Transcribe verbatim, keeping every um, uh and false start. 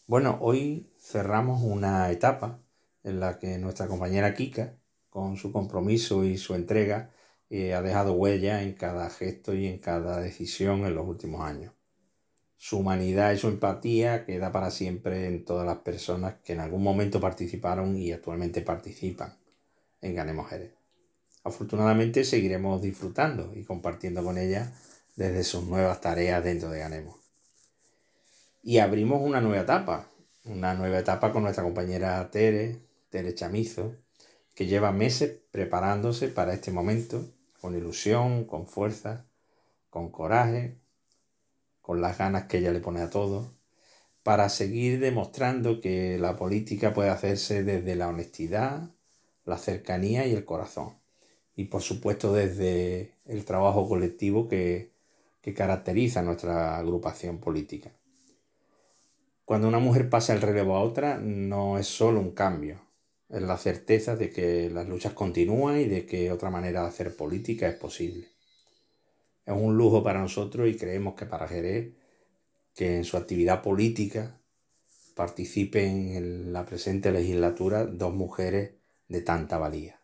Bueno, hoy cerramos una etapa en la que nuestra compañera Kika, con su compromiso y su entrega, eh, ha dejado huella en cada gesto y en cada decisión en los últimos años. Su humanidad y su empatía queda para siempre en todas las personas que en algún momento participaron y actualmente participan en Ganemos Jerez. Afortunadamente seguiremos disfrutando y compartiendo con ella desde sus nuevas tareas dentro de Ganemos. Y abrimos una nueva etapa, una nueva etapa con nuestra compañera Tere, Tere Chamizo, que lleva meses preparándose para este momento, con ilusión, con fuerza, con coraje, con las ganas que ella le pone a todo, para seguir demostrando que la política puede hacerse desde la honestidad, la cercanía y el corazón. Y por supuesto desde el trabajo colectivo que, que caracteriza nuestra agrupación política. Cuando una mujer pasa el relevo a otra, no es solo un cambio, es la certeza de que las luchas continúan y de que otra manera de hacer política es posible. Es un lujo para nosotros y creemos que para Jerez, que en su actividad política participen en la presente legislatura dos mujeres de tanta valía.